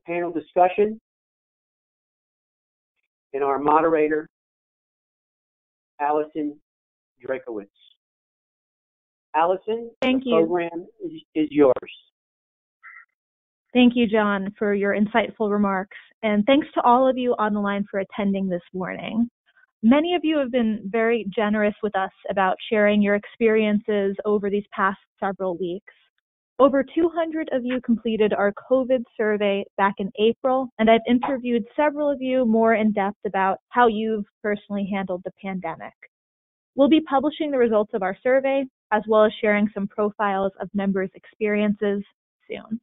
panel discussion and our moderator, Allison Drakowitz. Allison, Thank the you. program is yours. Thank you, John, for your insightful remarks. And thanks to all of you on the line for attending this morning. Many of you have been very generous with us about sharing your experiences over these past several weeks. Over 200 of you completed our COVID survey back in April, and I've interviewed several of you more in depth about how you've personally handled the pandemic. We'll be publishing the results of our survey, as well as sharing some profiles of members' experiences soon.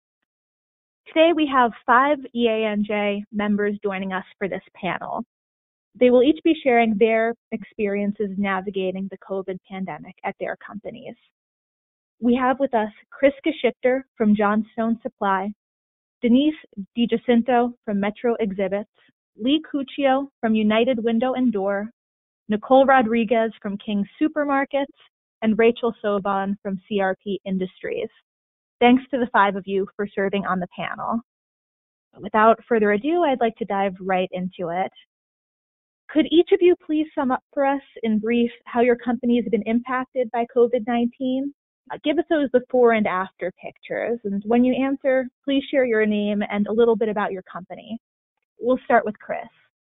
Today, we have 5 EANJ members joining us for this panel. They will each be sharing their experiences navigating the COVID pandemic at their companies. We have with us Chris Geschichter from Johnstone Supply, Denise DiGiacinto from Metro Exhibits, Lee Cuccio from United Window and Door, Nicole Rodriguez from King Supermarkets, and Rachel Sobon from CRP Industries. Thanks to the 5 of you for serving on the panel. Without further ado, I'd like to dive right into it. Could each of you please sum up for us in brief how your company has been impacted by COVID-19? Give us those before and after pictures. And when you answer, please share your name and a little bit about your company. We'll start with Chris.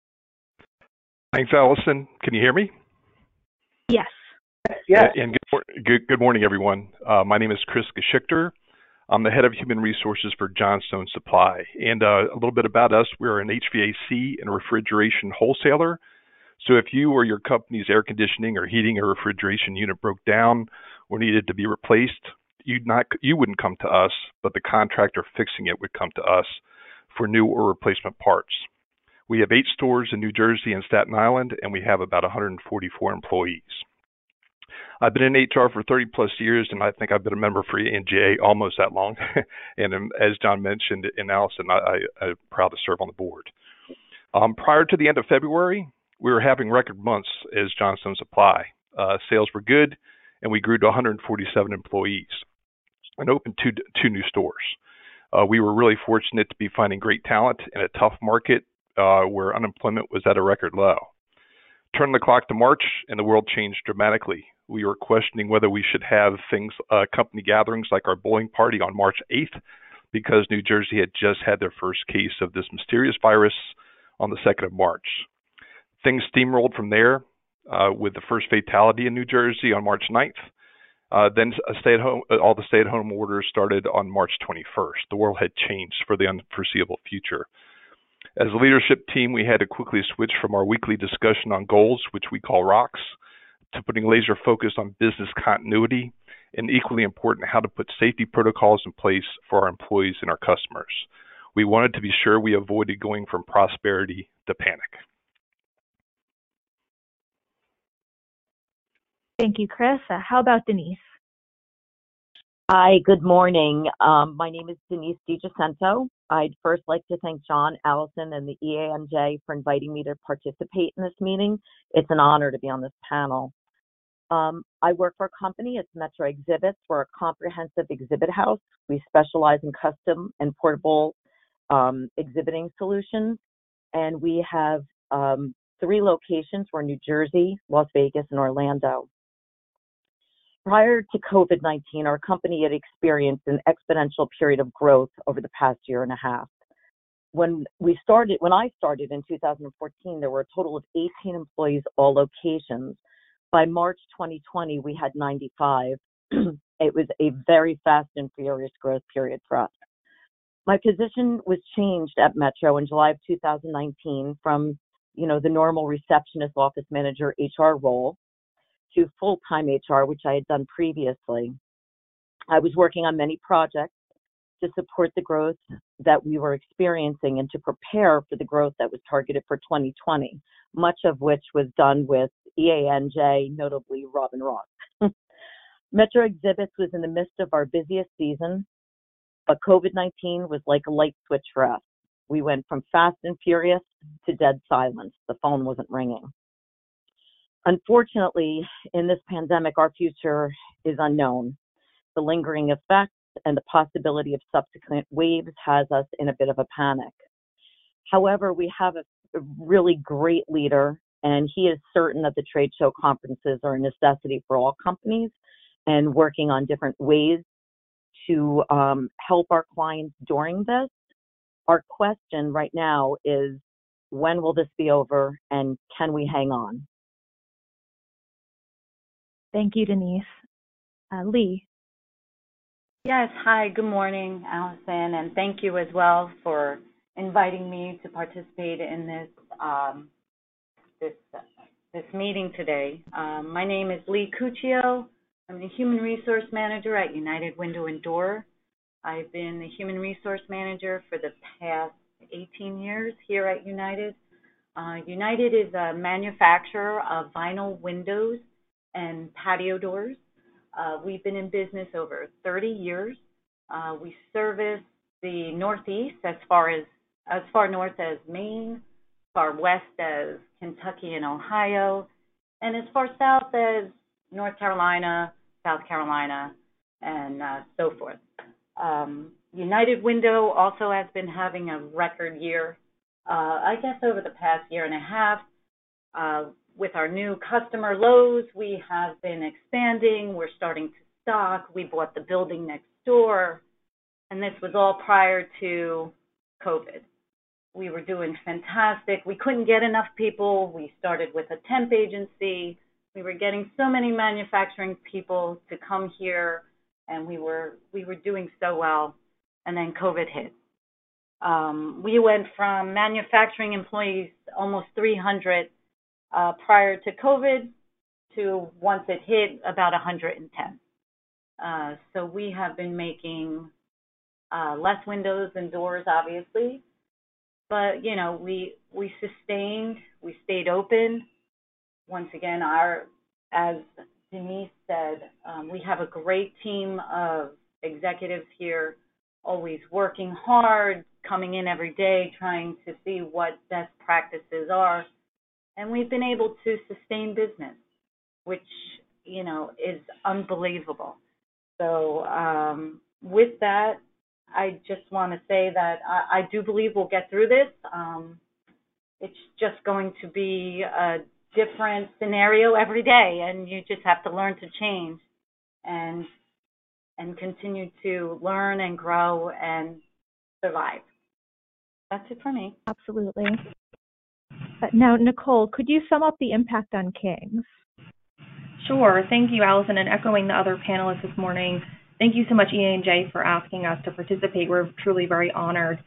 Thanks, Allison. Can you hear me? Yes. Yes. And good morning, everyone. My name is Chris Geschichter. I'm the head of human resources for Johnstone Supply. And a little bit about us, we're an HVAC and refrigeration wholesaler. So if you or your company's air conditioning or heating or refrigeration unit broke down or needed to be replaced, you wouldn't come to us, but the contractor fixing it would come to us for new or replacement parts. We have 8 stores in New Jersey and Staten Island, and we have about 144 employees. I've been in HR for 30 plus years, and I think I've been a member for EANJ almost that long. And as John mentioned, and Allison, I'm proud to serve on the board. Prior to the end of February, we were having record months as Johnstone Supply. Sales were good, and we grew to 147 employees and opened two new stores. We were really fortunate to be finding great talent in a tough market where unemployment was at a record low. Turn the clock to March, and the world changed dramatically. We were questioning whether we should have company gatherings like our bowling party on March 8th, because New Jersey had just had their first case of this mysterious virus on the 2nd of March. Things steamrolled from there with the first fatality in New Jersey on March 9th. Then all the stay-at-home orders started on March 21st. The world had changed for the unforeseeable future. As a leadership team, we had to quickly switch from our weekly discussion on goals, which we call ROCKS, to putting laser focus on business continuity, and equally important, how to put safety protocols in place for our employees and our customers. We wanted to be sure we avoided going from prosperity to panic. Thank you, Chris. How about Denise? Hi, good morning. My name is Denise DiGiacinto. I'd first like to thank John, Allison, and the EANJ for inviting me to participate in this meeting. It's an honor to be on this panel. I work for a company, it's Metro Exhibits. We're a comprehensive exhibit house. We specialize in custom and portable exhibiting solutions. And we have 3 locations. We're in New Jersey, Las Vegas, and Orlando. Prior to COVID-19, our company had experienced an exponential period of growth over the past year and a half. When I started in 2014, there were a total of 18 employees, all locations. By March 2020, we had 95. It was a very fast and furious growth period for us. My position was changed at Metro in July of 2019 from, the normal receptionist, office manager, HR role to full-time HR, which I had done previously. I was working on many projects to support the growth that we were experiencing and to prepare for the growth that was targeted for 2020, much of which was done with EANJ, notably Robin Ross. Metro Exhibits was in the midst of our busiest season, but COVID-19 was like a light switch for us. We went from fast and furious to dead silence. The phone wasn't ringing. Unfortunately, in this pandemic, our future is unknown. The lingering effects and the possibility of subsequent waves has us in a bit of a panic. However, we have a really great leader, and he is certain that the trade show conferences are a necessity for all companies and working on different ways to help our clients during this. Our question right now is, when will this be over and can we hang on? Thank you, Denise. Lee. Yes, hi, good morning, Allison, and thank you as well for inviting me to participate in this meeting today. My name is Lee Cuccio. I'm the Human Resource Manager at United Window and Door. I've been the Human Resource Manager for the past 18 years here at United. United is a manufacturer of vinyl windows and patio doors. We've been in business over 30 years. We service the Northeast as far north as Maine, as far west as Kentucky and Ohio, and as far south as North Carolina, South Carolina, and so forth. United Window also has been having a record year, I guess over the past year and a half. With our new customer, Lowe's, we have been expanding. We're starting to stock. We bought the building next door, and this was all prior to COVID. We were doing fantastic. We couldn't get enough people. We started with a temp agency. We were getting so many manufacturing people to come here, and we were doing so well, and then COVID hit. We went from manufacturing employees, almost 300, prior to COVID, to once it hit about 110. So we have been making less windows and doors, obviously, but we sustained, we stayed open. Once again, as Denise said, we have a great team of executives here, always working hard, coming in every day, trying to see what best practices are. And we've been able to sustain business, which, is unbelievable. So with that, I just want to say that I do believe we'll get through this. It's just going to be a different scenario every day, and you just have to learn to change and continue to learn and grow and survive. That's it for me. Absolutely. Now, Nicole, could you sum up the impact on Kings? Sure. Thank you, Allison. And echoing the other panelists this morning, thank you so much, EA&J, for asking us to participate. We're truly very honored.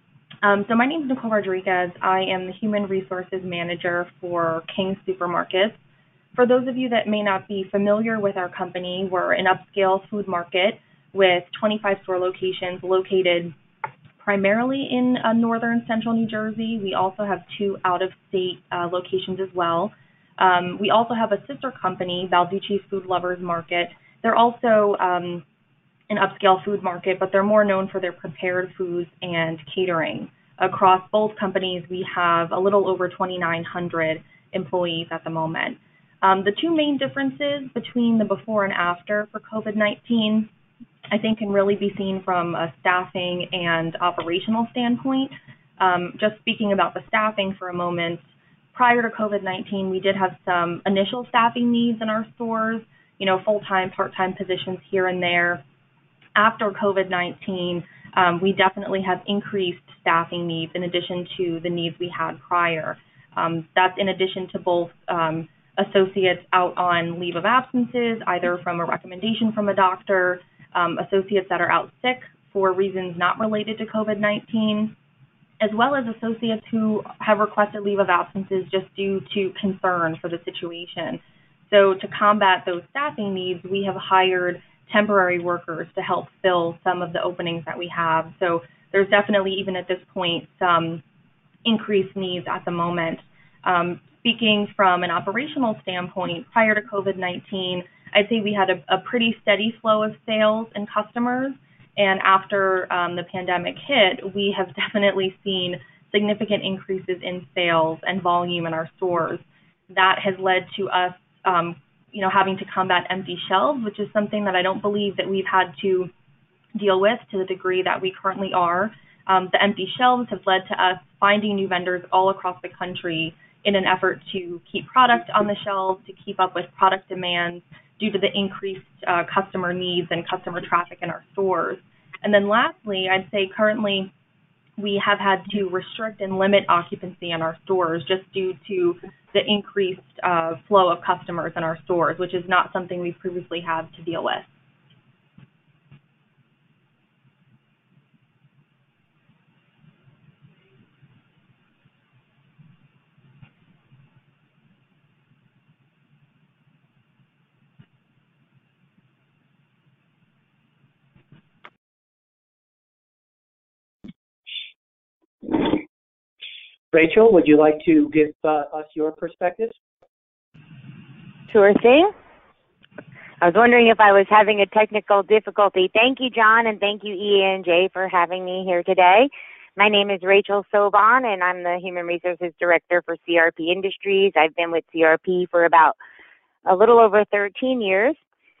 So my name is Nicole Rodriguez. I am the Human Resources Manager for King's Supermarkets. For those of you that may not be familiar with our company, we're an upscale food market with 25 store locations located primarily in northern central New Jersey. We also have 2 out-of-state locations as well. We also have a sister company, Balducci's Food Lovers Market. They're also an upscale food market, but they're more known for their prepared foods and catering. Across both companies, we have a little over 2,900 employees at the moment. The 2 main differences between the before and after for COVID-19, I think, can really be seen from a staffing and operational standpoint. Just speaking about the staffing for a moment, prior to COVID-19, we did have some initial staffing needs in our stores, full-time, part-time positions here and there. After COVID-19, we definitely have increased staffing needs in addition to the needs we had prior. That's in addition to both associates out on leave of absences, either from a recommendation from a doctor, associates that are out sick for reasons not related to COVID-19, as well as associates who have requested leave of absences just due to concern for the situation. So to combat those staffing needs, we have hired temporary workers to help fill some of the openings that we have. So there's definitely, even at this point, some increased needs at the moment. Speaking from an operational standpoint, prior to COVID-19, I'd say we had a pretty steady flow of sales and customers. And after the pandemic hit, we have definitely seen significant increases in sales and volume in our stores. That has led to us, having to combat empty shelves, which is something that I don't believe that we've had to deal with to the degree that we currently are. The empty shelves have led to us finding new vendors all across the country in an effort to keep product on the shelves, to keep up with product demands due to the increased customer needs and customer traffic in our stores. And then lastly, I'd say currently we have had to restrict and limit occupancy in our stores just due to the increased flow of customers in our stores, which is not something we previously had to deal with. Rachel, would you like to give us your perspective? Sure thing. I was wondering if I was having a technical difficulty. Thank you, John, and thank you, EA&J, for having me here today. My name is Rachel Soban, and I'm the Human Resources Director for CRP Industries. I've been with CRP for about a little over 13 years.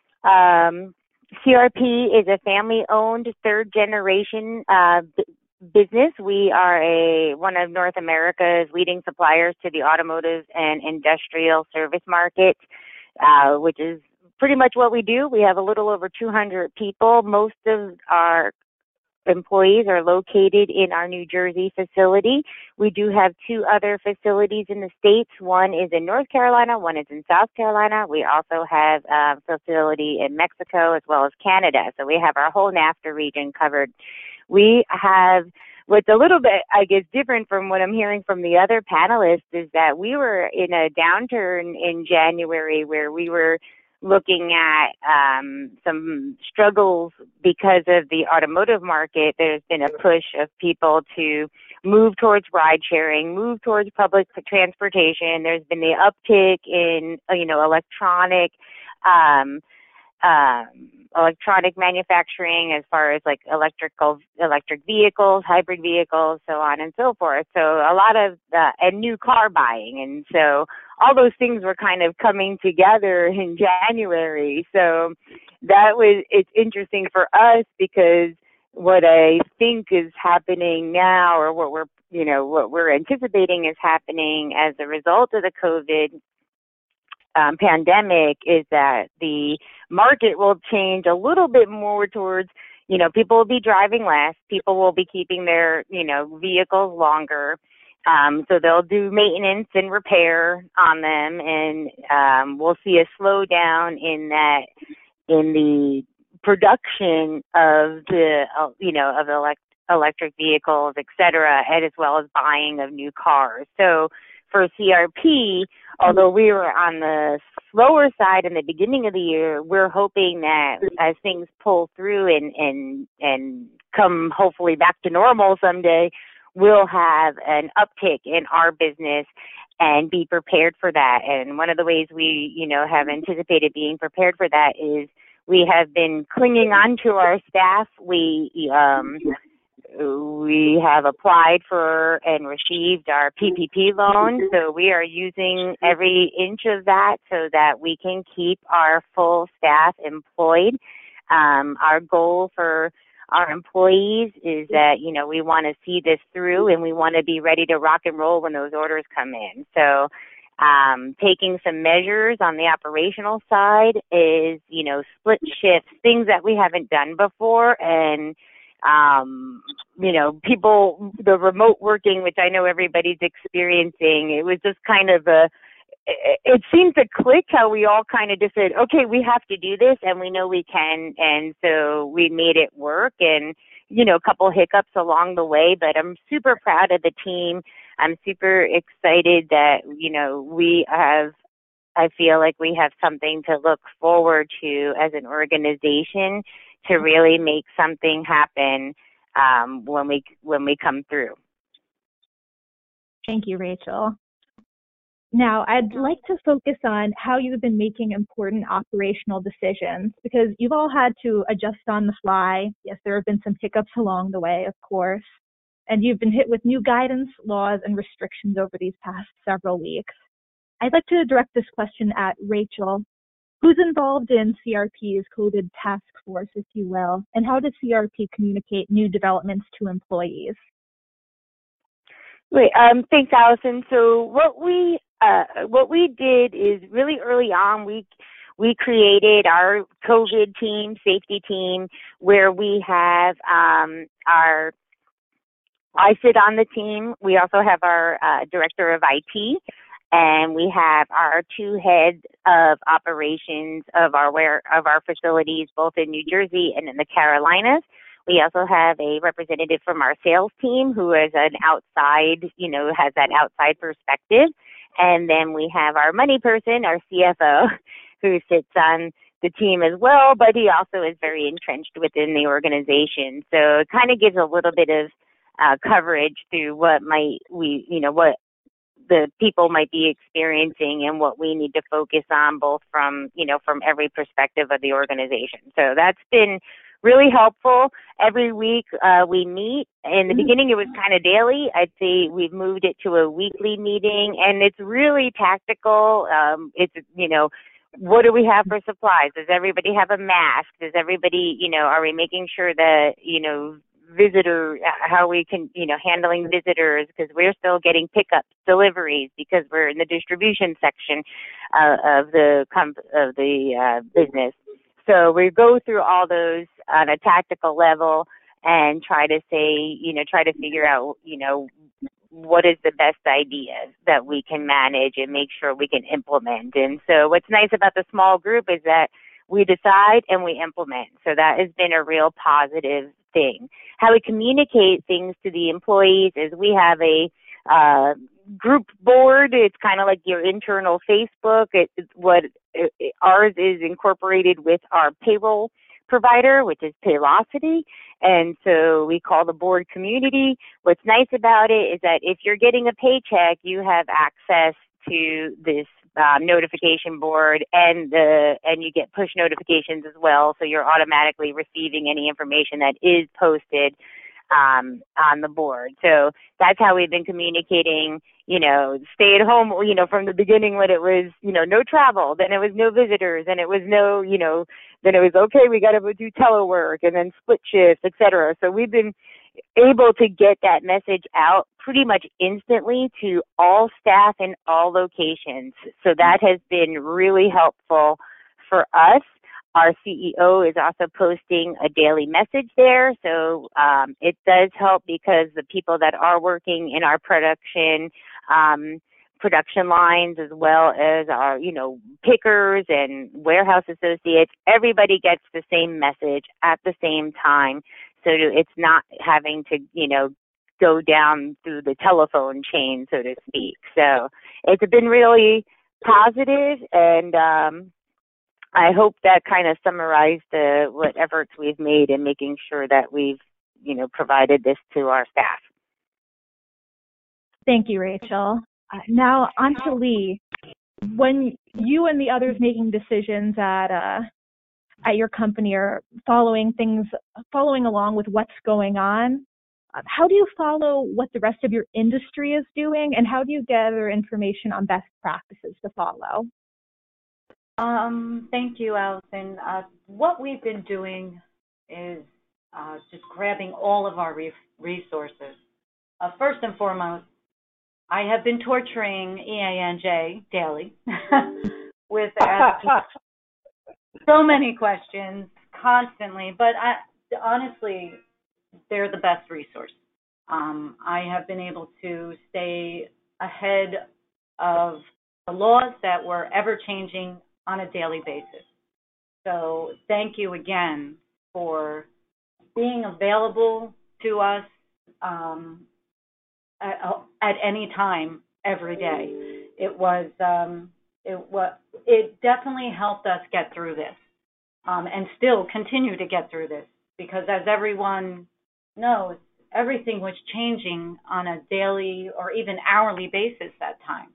CRP is a family-owned third-generation business. We are one of North America's leading suppliers to the automotive and industrial service market, which is pretty much what we do. We have a little over 200 people. Most of our employees are located in our New Jersey facility. We do have two other facilities in the States. One is in North Carolina, one is in South Carolina. We also have a facility in Mexico as well as Canada. So we have our whole NAFTA region covered. We have, what's a little bit, I guess, different from what I'm hearing from the other panelists is that we were in a downturn in January where we were looking at some struggles because of the automotive market. There's been a push of people to move towards ride sharing, move towards public transportation. There's been the uptick in, electronic manufacturing as far as like electric vehicles, hybrid vehicles, so on and so forth. So a lot of and new car buying. And so all those things were kind of coming together in January. So it's interesting for us because what I think is happening now, or what we're anticipating is happening as a result of the COVID pandemic, is that the market will change a little bit more towards, people will be driving less, people will be keeping their, vehicles longer. So they'll do maintenance and repair on them, and we'll see a slowdown in the production of electric vehicles, et cetera, and as well as buying of new cars. So for CRP, although we were on the slower side in the beginning of the year, we're hoping that as things pull through and come hopefully back to normal someday, we'll have an uptick in our business and be prepared for that. And one of the ways we, have anticipated being prepared for that is we have been clinging on to our staff. We have applied for and received our PPP loan, so we are using every inch of that so that we can keep our full staff employed. Our goal for our employees is that, we want to see this through and we want to be ready to rock and roll when those orders come in. So taking some measures on the operational side is, split shifts, things that we haven't done before, and people, the remote working, which I know everybody's experiencing, it was just kind of it seemed to click how we all kind of just said, okay, we have to do this and we know we can. And so we made it work, and, a couple hiccups along the way, but I'm super proud of the team. I'm super excited that, I feel like we have something to look forward to as an organization to really make something happen when we come through. Thank you, Rachel. Now, I'd like to focus on how you've been making important operational decisions, because you've all had to adjust on the fly. Yes, there have been some hiccups along the way, of course, and you've been hit with new guidance, laws, and restrictions over these past several weeks. I'd like to direct this question at Rachel. Who's involved in CRP's COVID task force, if you will, and how does CRP communicate new developments to employees? Great. Thanks, Allison. So what we did is really early on, we created our COVID team, safety team, where we have I sit on the team. We also have our director of IT, and we have our two heads of operations of our facilities, both in New Jersey and in the Carolinas. We also have a representative from our sales team who is an outside, has that outside perspective. And then we have our money person, our CFO, who sits on the team as well, but he also is very entrenched within the organization. So it kind of gives a little bit of coverage through what the people might be experiencing and what we need to focus on, both from every perspective of the organization. So that's been really helpful. Every week we meet. In the beginning, it was kind of daily. I'd say we've moved it to a weekly meeting, and it's really tactical. What do we have for supplies? Does everybody have a mask? Does everybody, are we making sure that, how we can, handling visitors, because we're still getting pickups, deliveries, because we're in the distribution section of the business. So we go through all those on a tactical level and try to figure out, what is the best idea that we can manage and make sure we can implement. And so what's nice about the small group is that we decide and we implement. So that has been a real positive thing. How we communicate things to the employees is we have a group board. It's kind of like your internal Facebook. Ours is incorporated with our payroll provider, which is Paylocity. And so we call the board community. What's nice about it is that if you're getting a paycheck, you have access to this notification board, and you get push notifications as well. So you're automatically receiving any information that is posted on the board. So that's how we've been communicating, stay at home, from the beginning when it was, no travel, then it was no visitors, and it was no, then it was, okay, we got to do telework and then split shifts, et cetera. So we've been able to get that message out pretty much instantly to all staff in all locations. So that has been really helpful for us. Our CEO is also posting a daily message there. So it does help because the people that are working in our production lines, as well as our, pickers and warehouse associates, everybody gets the same message at the same time. So it's not having to, go down through the telephone chain, so to speak. So it's been really positive, and I hope that kind of summarized what efforts we've made in making sure that we've, provided this to our staff. Thank you, Rachel. Now on to Lee. When you and the others making decisions at your company are following along with what's going on, how do you follow what the rest of your industry is doing, and how do you gather information on best practices to follow? Thank you, Allison. What we've been doing is just grabbing all of our resources. First and foremost, I have been torturing EANJ daily with asking so many questions constantly, but honestly, they're the best resource. I have been able to stay ahead of the laws that were ever changing on a daily basis. So thank you again for being available to us at any time, every day. It definitely helped us get through this, and still continue to get through this, because as everyone knows, everything was changing on a daily or even hourly basis that time.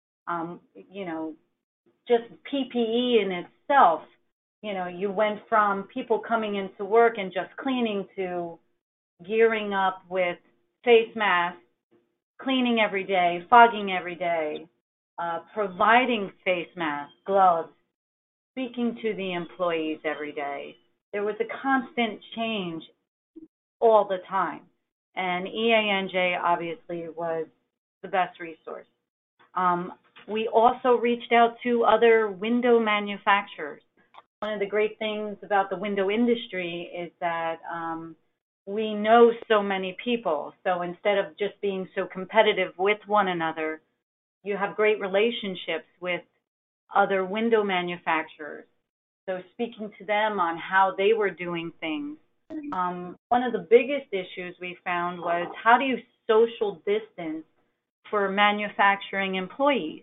Just PPE in itself, you went from people coming into work and just cleaning to gearing up with face masks, cleaning every day, fogging every day, providing face masks, gloves, speaking to the employees every day, there was a constant change all the time. And EANJ obviously was the best resource. We also reached out to other window manufacturers. One of the great things about the window industry is that we know so many people. So instead of just being so competitive with one another, you have great relationships with other window manufacturers. So speaking to them on how they were doing things. One of the biggest issues we found was, how do you social distance for manufacturing employees?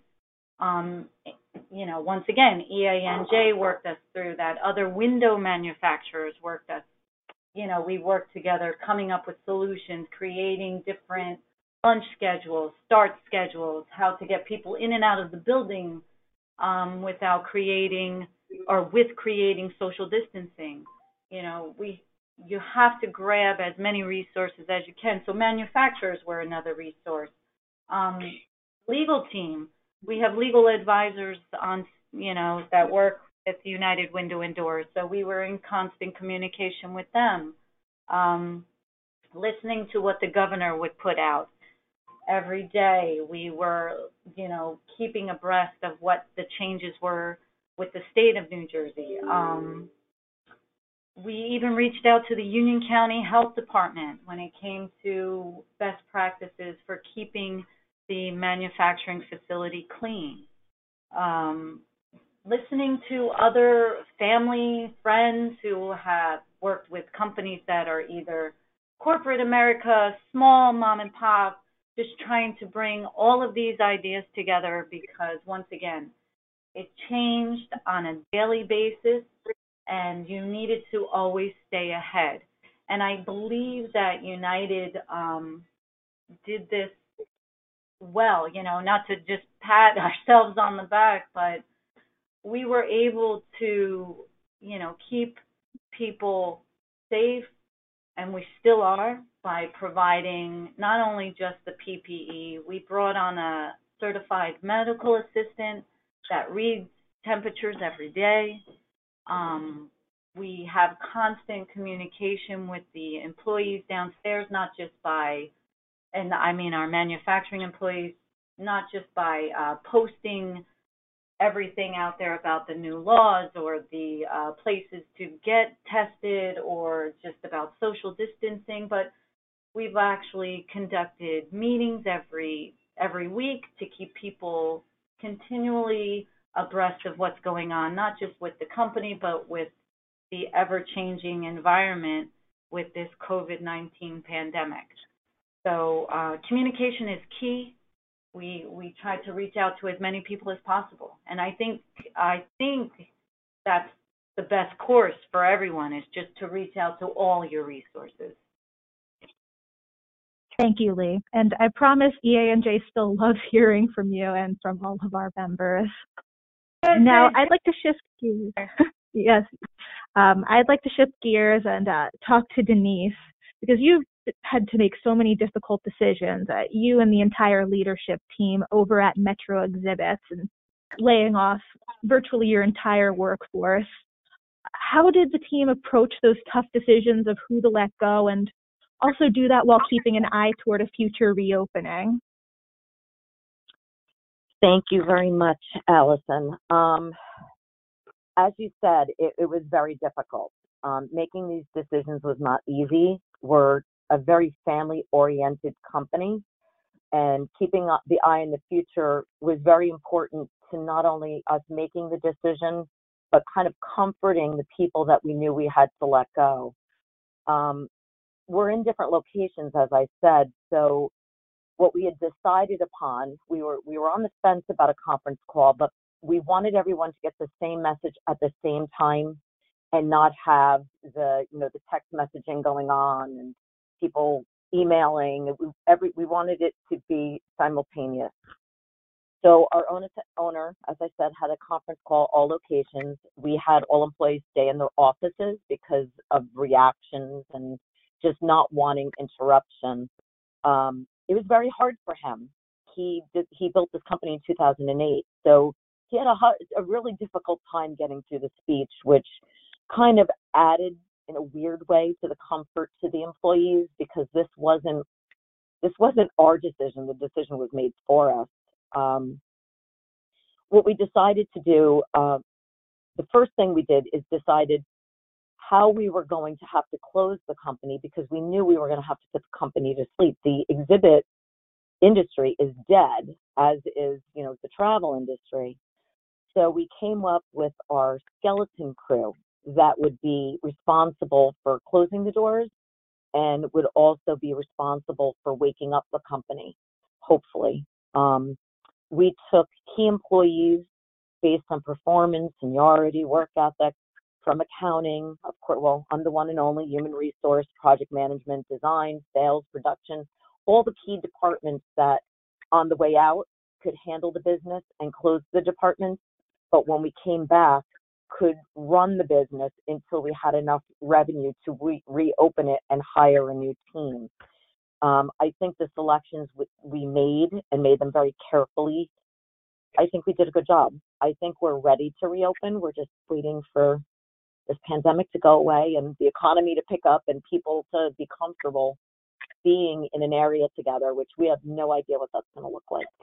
Once again, EANJ worked us through that. Other window manufacturers worked us. We worked together coming up with solutions, creating different lunch schedules, start schedules, how to get people in and out of the building without creating social distancing. You have to grab as many resources as you can. So manufacturers were another resource. Legal team. We have legal advisors on, that work at the United Window and Doors. So we were in constant communication with them, listening to what the governor would put out every day. We were, keeping abreast of what the changes were with the state of New Jersey. We even reached out to the Union County Health Department when it came to best practices for keeping the manufacturing facility clean. Listening to other family, friends who have worked with companies that are either corporate America, small mom and pop, just trying to bring all of these ideas together, because once again, it changed on a daily basis and you needed to always stay ahead. And I believe that United did this well, not to just pat ourselves on the back, but we were able to, keep people safe, and we still are, by providing not only just the PPE. We brought on a certified medical assistant that reads temperatures every day. We have constant communication with the employees downstairs, not just by, and I mean our manufacturing employees, not just by posting everything out there about the new laws or the places to get tested or just about social distancing, but we've actually conducted meetings every week to keep people continually abreast of what's going on, not just with the company, but with the ever-changing environment with this COVID-19 pandemic. So communication is key. We try to reach out to as many people as possible, and I think that's the best course for everyone, is just to reach out to all your resources. Thank you, Lee. And I promise EANJ still loves hearing from you and from all of our members. Now, I'd like to shift gears. Yes. I'd like to shift gears and talk to Denise, because you've had to make so many difficult decisions, you and the entire leadership team over at Metro Exhibits, and laying off virtually your entire workforce. How did the team approach those tough decisions of who to let go, and also do that while keeping an eye toward a future reopening? Thank you very much, Allison. As you said, it was very difficult. Making these decisions was not easy. We're a very family-oriented company, and keeping the eye on the future was very important to not only us making the decision, but kind of comforting the people that we knew we had to let go. We're in different locations, as I said, so what we had decided upon, we were on the fence about a conference call, but we wanted everyone to get the same message at the same time and not have the text messaging going on and people emailing. We wanted it to be simultaneous. So our owner, as I said, had a conference call, all locations. We had all employees stay in their offices because of reactions and just not wanting interruption. It was very hard for him. He built this company in 2008. So he had a really difficult time getting through the speech, which kind of added in a weird way to the comfort to the employees, because this wasn't our decision. The decision was made for us. What we decided to do, the first thing we did is decided how we were going to have to close the company, because we knew we were going to have to put the company to sleep. The exhibit industry is dead, as is, the travel industry. So we came up with our skeleton crew that would be responsible for closing the doors and would also be responsible for waking up the company, hopefully. We took key employees based on performance, seniority, work ethic, from accounting, of course, well, I'm the one and only human resource, project management, design, sales, production, all the key departments that on the way out could handle the business and close the departments, but when we came back, could run the business until we had enough revenue to reopen it and hire a new team. I think the selections we made and made them very carefully, I think we did a good job. I think we're ready to reopen. We're just waiting for this pandemic to go away and the economy to pick up and people to be comfortable being in an area together, which we have no idea what that's going to look like.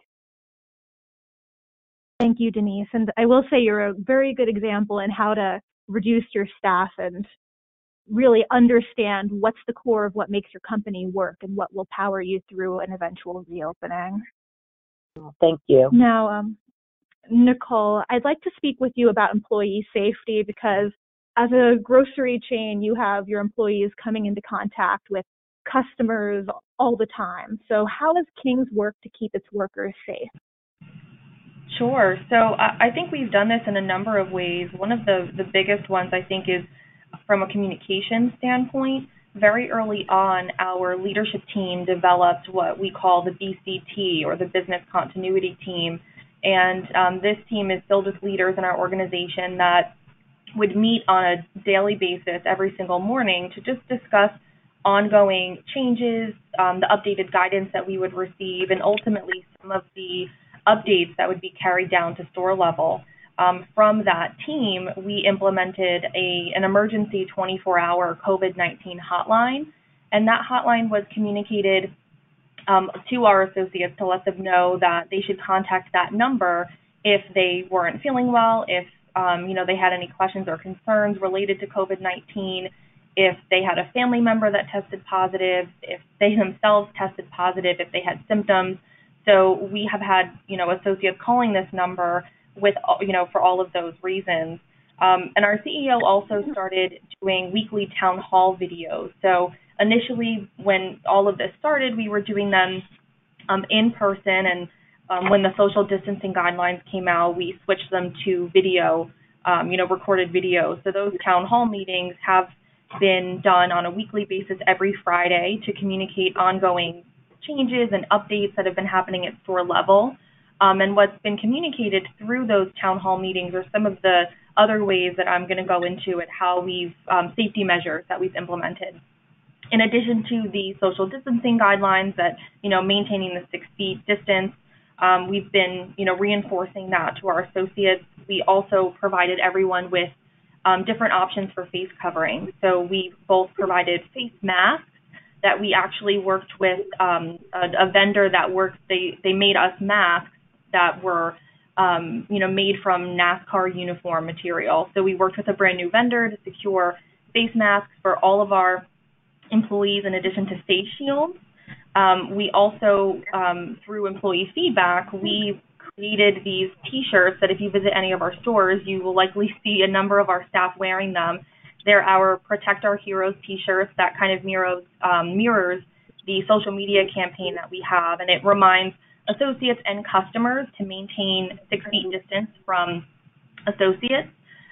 Thank you, Denise. And I will say you're a very good example in how to reduce your staff and really understand what's the core of what makes your company work and what will power you through an eventual reopening. Thank you. Now, Nicole, I'd like to speak with you about employee safety, because as a grocery chain, you have your employees coming into contact with customers all the time. So how has King's worked to keep its workers safe? Sure. So I think we've done this in a number of ways. One of the biggest ones, I think, is from a communication standpoint. Very early on, our leadership team developed what we call the BCT, or the Business Continuity Team. And this team is filled with leaders in our organization that would meet on a daily basis every single morning to just discuss ongoing changes, the updated guidance that we would receive, and ultimately some of the updates that would be carried down to store level. From that team, we implemented an emergency 24-hour COVID-19 hotline, and that hotline was communicated to our associates to let them know that they should contact that number if they weren't feeling well, if they had any questions or concerns related to COVID-19, if they had a family member that tested positive, if they themselves tested positive, if they had symptoms. So we have had, associates calling this number with, for all of those reasons. And our CEO also started doing weekly town hall videos. So initially, when all of this started, we were doing them in person, and when the social distancing guidelines came out, we switched them to video, recorded video. So those town hall meetings have been done on a weekly basis every Friday to communicate ongoing changes and updates that have been happening at store level. And what's been communicated through those town hall meetings are some of the other ways that I'm going to go into at how we've safety measures that we've implemented. In addition to the social distancing guidelines that, maintaining the 6 feet distance, we've been, reinforcing that to our associates. We also provided everyone with different options for face covering. So we both provided face masks that we actually worked with a vendor that works. They made us masks that were, made from NASCAR uniform material. So we worked with a brand new vendor to secure face masks for all of our employees in addition to face shields. We also, through employee feedback, we created these T-shirts that if you visit any of our stores, you will likely see a number of our staff wearing them. They're our Protect Our Heroes T-shirts that kind of mirrors the social media campaign that we have, and it reminds associates and customers to maintain 6 feet distance from associates.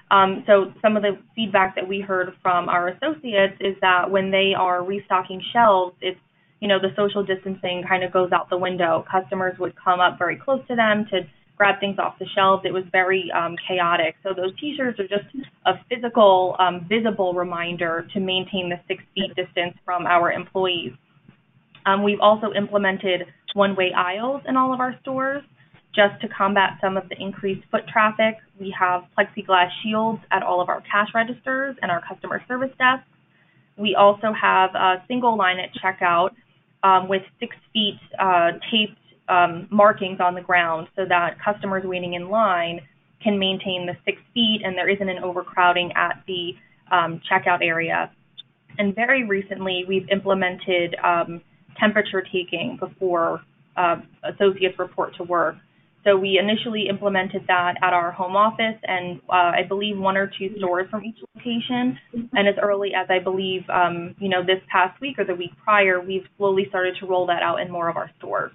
So some of the feedback that we heard from our associates is that when they are restocking shelves, it's, the social distancing kind of goes out the window. Customers would come up very close to them to grab things off the shelves. It was very chaotic. So those T-shirts are just a physical, visible reminder to maintain the 6 feet distance from our employees. We've also implemented one-way aisles in all of our stores. Just to combat some of the increased foot traffic, we have plexiglass shields at all of our cash registers and our customer service desks. We also have a single line at checkout with 6 feet taped markings on the ground so that customers waiting in line can maintain the 6 feet and there isn't an overcrowding at the checkout area. And very recently, we've implemented temperature taking before associates report to work. So we initially implemented that at our home office and I believe 1 or 2 stores from each location. And as early as I believe, this past week or the week prior, we've slowly started to roll that out in more of our stores.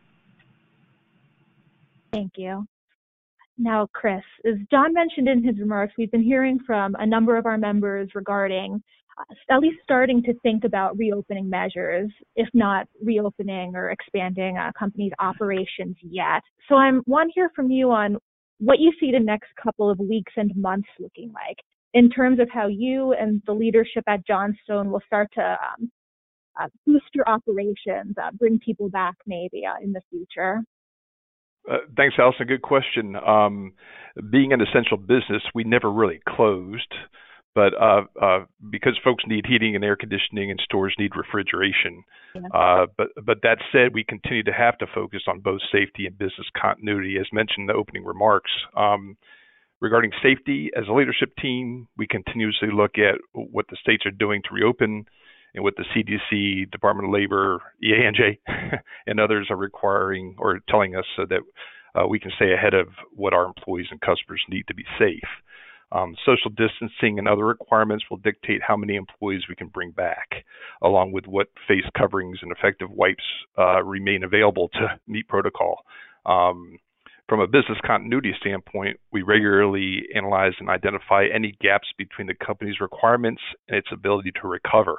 Thank you. Now, Chris, as John mentioned in his remarks, we've been hearing from a number of our members regarding at least starting to think about reopening measures, if not reopening or expanding companies' operations yet. So I want to hear from you on what you see the next couple of weeks and months looking like in terms of how you and the leadership at Johnstone will start to boost your operations, bring people back maybe in the future. Thanks, Allison. Good question. Being an essential business, we never really closed. But because folks need heating and air conditioning and stores need refrigeration. Yeah. But that said, we continue to have to focus on both safety and business continuity, as mentioned in the opening remarks. Regarding safety, as a leadership team, we continuously look at what the states are doing to reopen and what the CDC, Department of Labor, EANJ, and others are requiring or telling us so that we can stay ahead of what our employees and customers need to be safe. Social distancing and other requirements will dictate how many employees we can bring back, along with what face coverings and effective wipes remain available to meet protocol. From a business continuity standpoint, we regularly analyze and identify any gaps between the company's requirements and its ability to recover.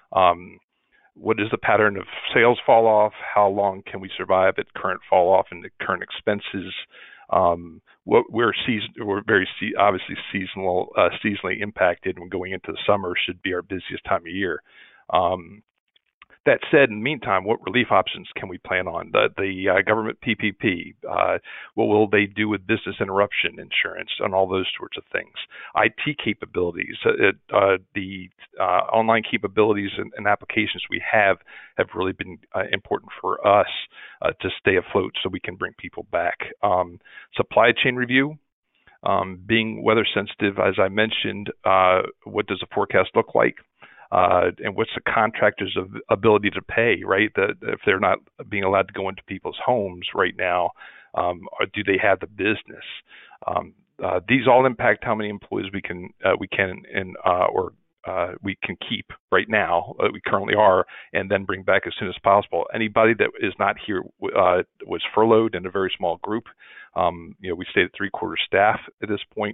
What is the pattern of sales fall off? How long can we survive at current fall off and the current expenses? We're very obviously seasonally impacted when going into the summer should be our busiest time of year. That said, in the meantime, what relief options can we plan on? The government PPP, what will they do with business interruption insurance and all those sorts of things? IT capabilities, the online capabilities and applications we have really been important for us to stay afloat so we can bring people back. Supply chain review. Being weather sensitive, as I mentioned, what does the forecast look like? And what's the contractor's ability to pay, right? If they're not being allowed to go into people's homes right now, or do they have the business? These all impact how many employees we can keep right now. We currently are, and then bring back as soon as possible. Anybody that is not here was furloughed in a very small group. We stayed at 3/4 staff at this point.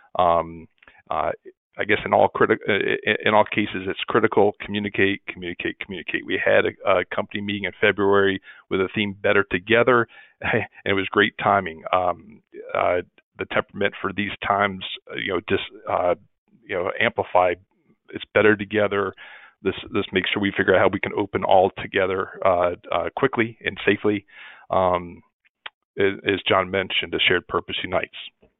I guess in all cases, it's critical. Communicate. We had a company meeting in February with a theme "Better Together," and it was great timing. The temperament for these times, amplified. It's better together. This makes sure we figure out how we can open all together quickly and safely. As John mentioned, a shared purpose unites.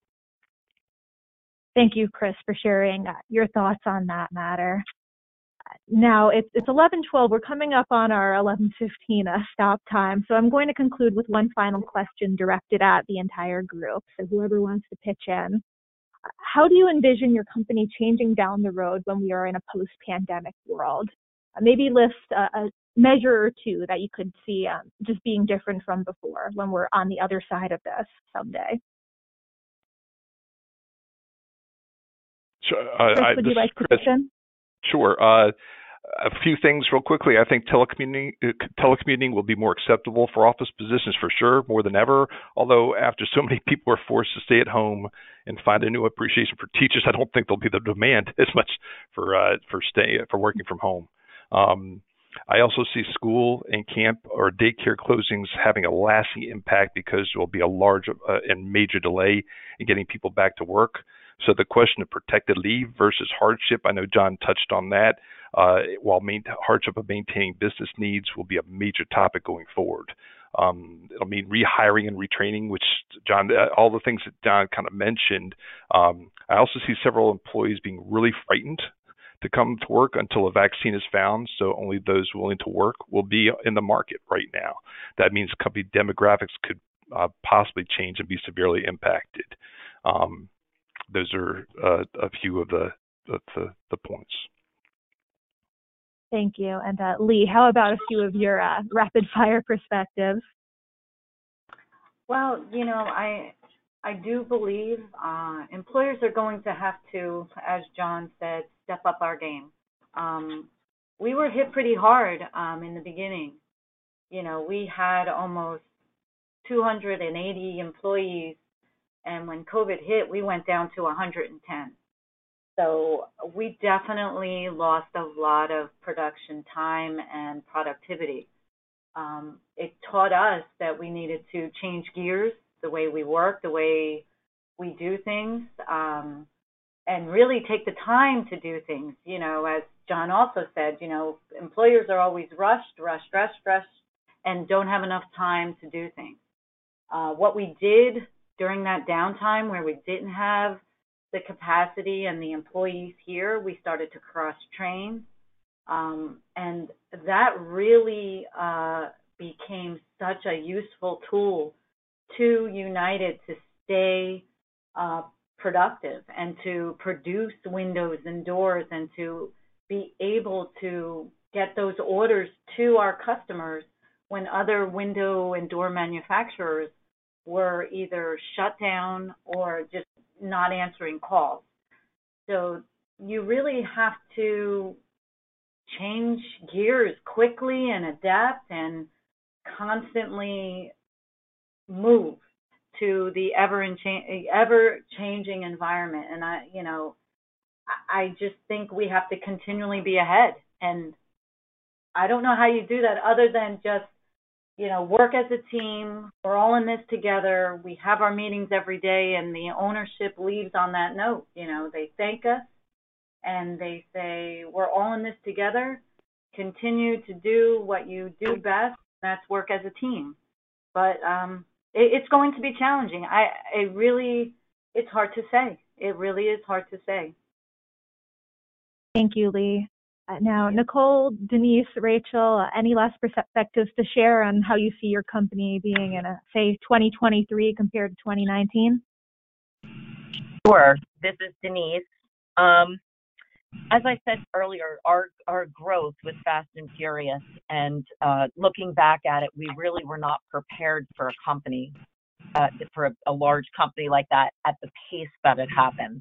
Thank you, Chris, for sharing your thoughts on that matter. Now, it's 11:12. We're coming up on our 11:15 stop time, so I'm going to conclude with one final question directed at the entire group, so whoever wants to pitch in. How do you envision your company changing down the road when we are in a post-pandemic world? Maybe list a measure or two that you could see just being different from before when we're on the other side of this someday. Chris, would you like to pitch in? Sure. A few things real quickly. I think telecommuting will be more acceptable for office positions for sure, more than ever. Although after so many people are forced to stay at home and find a new appreciation for teachers, I don't think there'll be the demand as much for working from home. I also see school and camp or daycare closings having a lasting impact because there will be a large and major delay in getting people back to work. So the question of protected leave versus hardship, I know John touched on that, while hardship of maintaining business needs will be a major topic going forward. It'll mean rehiring and retraining, which John, all the things that John kind of mentioned. I also see several employees being really frightened to come to work until a vaccine is found. So only those willing to work will be in the market right now. That means company demographics could possibly change and be severely impacted. Those are a few of the points. Thank you. And Lee, how about a few of your rapid fire perspectives? Well, I do believe employers are going to have to, as John said, step up our game. We were hit pretty hard in the beginning. We had almost 280 employees, and when COVID hit, we went down to 110. So we definitely lost a lot of production time and productivity. It taught us that we needed to change gears, the way we work, the way we do things, and really take the time to do things. As John also said, employers are always rushed, and don't have enough time to do things. What we did during that downtime where we didn't have the capacity and the employees here, we started to cross-train. And that really became such a useful tool to United to stay productive and to produce windows and doors and to be able to get those orders to our customers when other window and door manufacturers were either shut down or just not answering calls. So you really have to change gears quickly and adapt and constantly move to the ever-changing environment. And I just think we have to continually be ahead. And I don't know how you do that other than just, work as a team. We're all in this together. We have our meetings every day, and the ownership leaves on that note. They thank us and they say, we're all in this together. Continue to do what you do best. That's work as a team. But it's going to be challenging. It's hard to say. It really is hard to say. Thank you, Lee. Now, Nicole, Denise, Rachel, any last perspectives to share on how you see your company being in, say, 2023 compared to 2019? Sure. This is Denise. As I said earlier, our growth was fast and furious, and looking back at it, we really were not prepared for for a large company like that at the pace that it happened.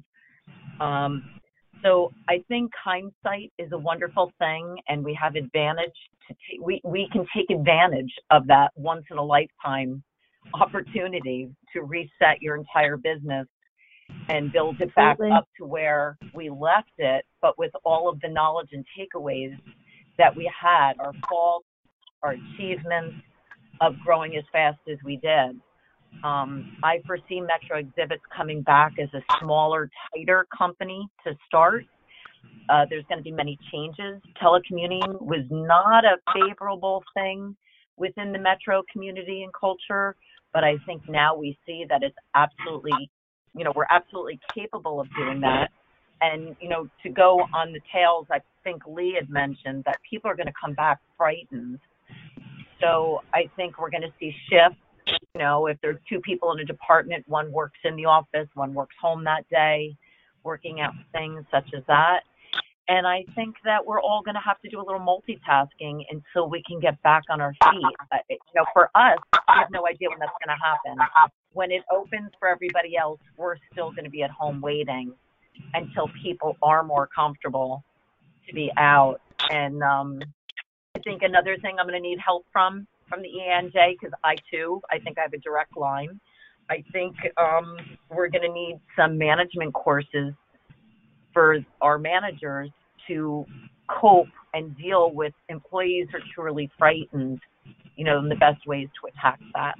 So I think hindsight is a wonderful thing, and we have advantage to we can take advantage of that once in a lifetime opportunity to reset your entire business and build it back up to where we left it, but with all of the knowledge and takeaways that we had, our faults, our achievements of growing as fast as we did. I foresee Metro Exhibits coming back as a smaller, tighter company to start. There's going to be many changes. Telecommuting was not a favorable thing within the Metro community and culture, but I think now we see that it's absolutely, we're absolutely capable of doing that. And, to go on the tails, I think Lee had mentioned that people are going to come back frightened. So I think we're going to see shifts. If there's two people in a department, one works in the office, one works home that day, working out things such as that. And I think that we're all going to have to do a little multitasking until we can get back on our feet. For us, we have no idea when that's going to happen. When it opens for everybody else, we're still going to be at home waiting until people are more comfortable to be out. And I think another thing I'm going to need help from the EANJ, because I think I have a direct line. I think we're going to need some management courses for our managers to cope and deal with employees who are truly frightened, and the best ways to attack that.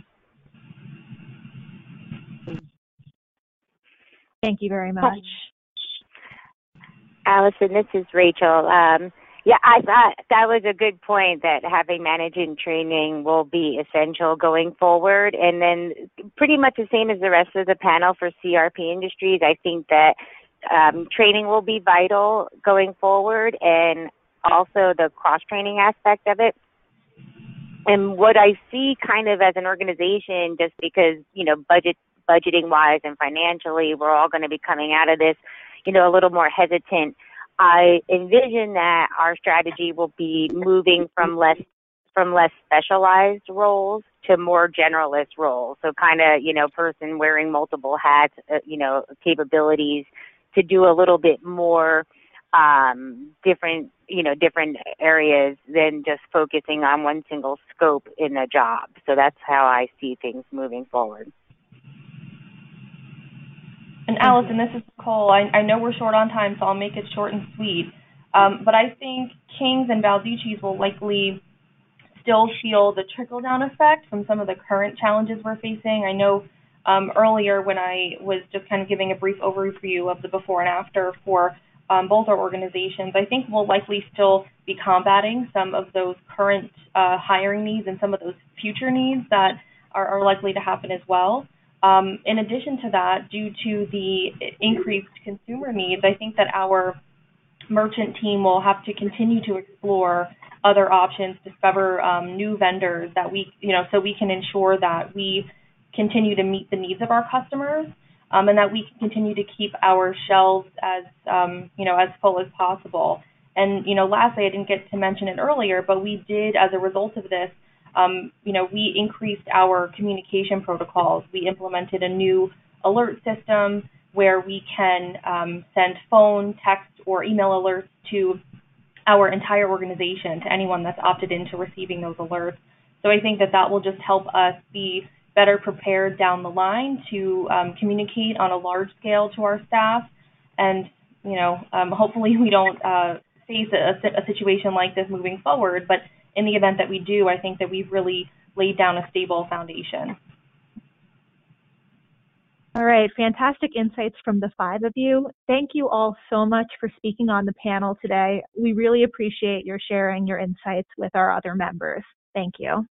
Thank you very much. Allison, this is Rachel. Yeah, I thought that was a good point that having management training will be essential going forward. And then pretty much the same as the rest of the panel for CRP Industries, I think that training will be vital going forward, and also the cross-training aspect of it. And what I see kind of as an organization, just because, budgeting wise and financially, we're all going to be coming out of this, a little more hesitant. I envision that our strategy will be moving from less specialized roles to more generalist roles. So kind of, person wearing multiple hats, capabilities to do a little bit more different areas than just focusing on one single scope in a job. So that's how I see things moving forward. And Allison, this is Nicole. I know we're short on time, so I'll make it short and sweet. But I think Kings and Balducci's will likely still feel the trickle-down effect from some of the current challenges we're facing. I know earlier when I was just kind of giving a brief overview of the before and after for both our organizations, I think we'll likely still be combating some of those current hiring needs and some of those future needs that are likely to happen as well. In addition to that, due to the increased consumer needs, I think that our merchant team will have to continue to explore other options, discover new vendors that so we can ensure that we continue to meet the needs of our customers, and that we can continue to keep our shelves as full as possible. And lastly, I didn't get to mention it earlier, but we did, as a result of this, we increased our communication protocols. We implemented a new alert system where we can send phone, text, or email alerts to our entire organization, to anyone that's opted into receiving those alerts. So I think that will just help us be better prepared down the line to communicate on a large scale to our staff. And, hopefully we don't face a situation like this moving forward. But in the event that we do, I think that we've really laid down a stable foundation. All right, fantastic insights from the five of you. Thank you all so much for speaking on the panel today. We really appreciate your sharing your insights with our other members. Thank you.